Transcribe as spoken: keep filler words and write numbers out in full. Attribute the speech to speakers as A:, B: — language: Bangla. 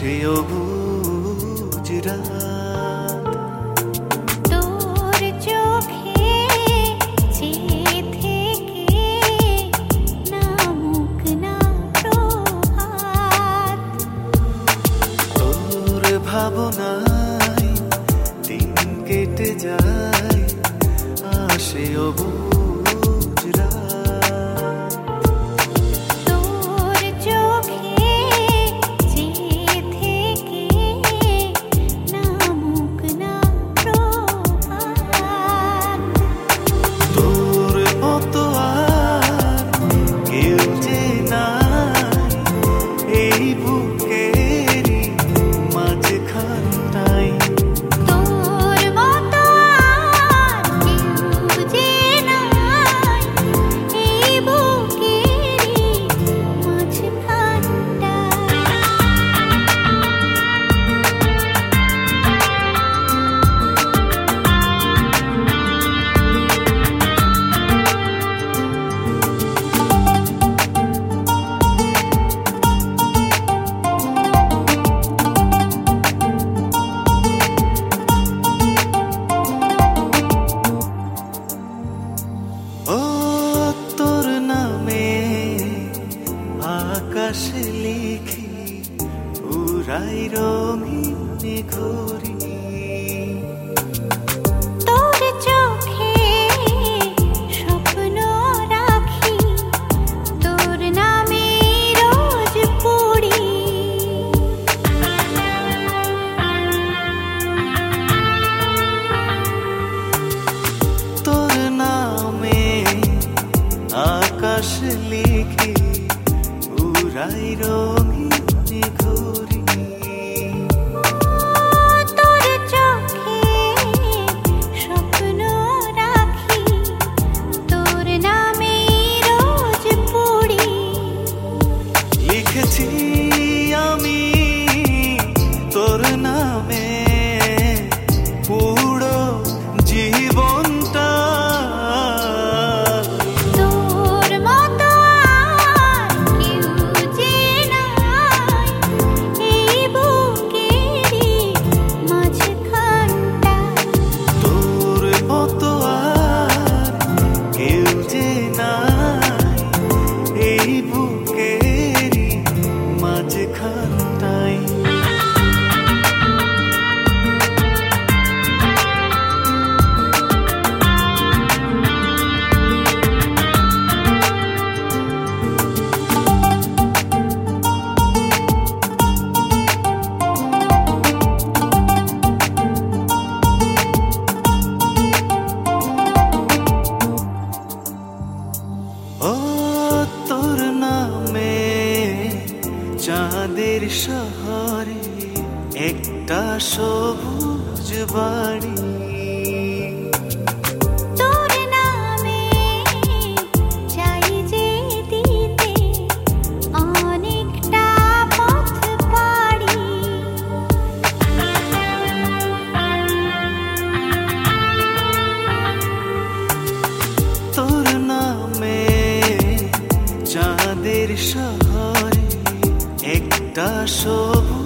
A: আসে অবুঝ রাত।
B: তোর চোখে চেয়ে থেকে নামুক না প্রভাত।
A: তোর ভাবনায় দিন কেটে যায়, আসে অবুঝ রাত।
B: তোর চোখে চেয়ে থেকে নামুক না প্রভাত।
A: তোর মতো আর কেউ যে নাই এই বুকেরই মাঝখানটাই।
B: তোর মতো আর কেউ যে নাই এই বুকেরই মাঝখানটায়।
A: ও তোর নামে আকাশে লিখি উড়াই রঙিন ঘুরি।
B: তোর চোখে স্বপ্ন রাখি, তোর নামে রোজ পড়ি।
A: তোর নামে আকাশ লিখি উড়াই রঙিন ঘুরি।
B: তোর চোখে স্বপ্ন রাখি, তোর নামে রোজ পড়ি।
A: লিখেছি আমি তোর নামে পুরো জীবনটা।
B: তোর মতো আর কেউ যে নাই এই বুকেরই মাঝখানটায়।
A: তোর মতো আর কেউ যে নাই এই বুকেরই মাঝখানটাই। ও তোর নামে চাঁদের শহরে একটা সবুজ বাড়ি।
B: তোর নামে চাই যে দিতে অনেকটা পথ পাড়ি।
A: তোর নামে চাঁদের শহরে একটা সবুজ